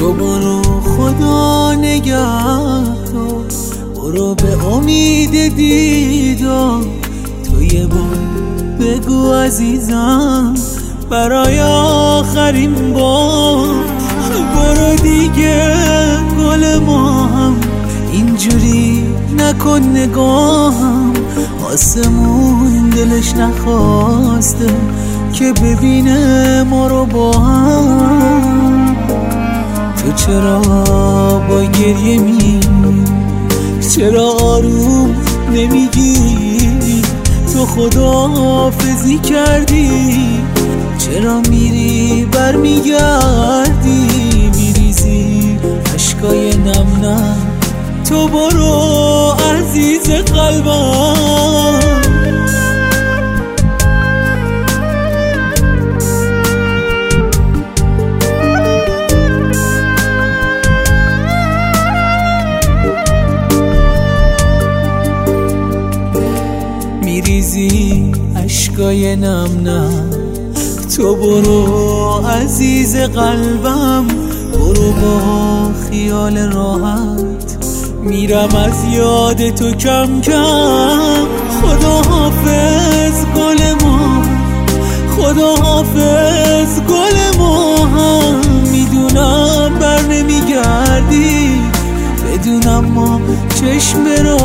تو برو خدا نگهدار، برو به امید دیدار. تو یه بار بگو عزیزم برای آخرین بار، برو دیگه گل ما هم اینجوری نکن نگاهم. آسمون دلش نخواسته که ببینه ما رو با هم. تو چرا با گریه میری؟ چرا آروم نمیگی؟ تو خداحافظی کردی، چرا میری برمیگردی؟ میریزی اشکای نم نم. تو برو عزیز قلبم. میریزی اشکای نم نم. تو برو عزیز قلبم، برو با خیال راحت میرم از یاد تو کم کم. خداحافظ گل ما، خداحافظ گل ما هم. میدونم بر نمیگردی، بدونم ما چشم را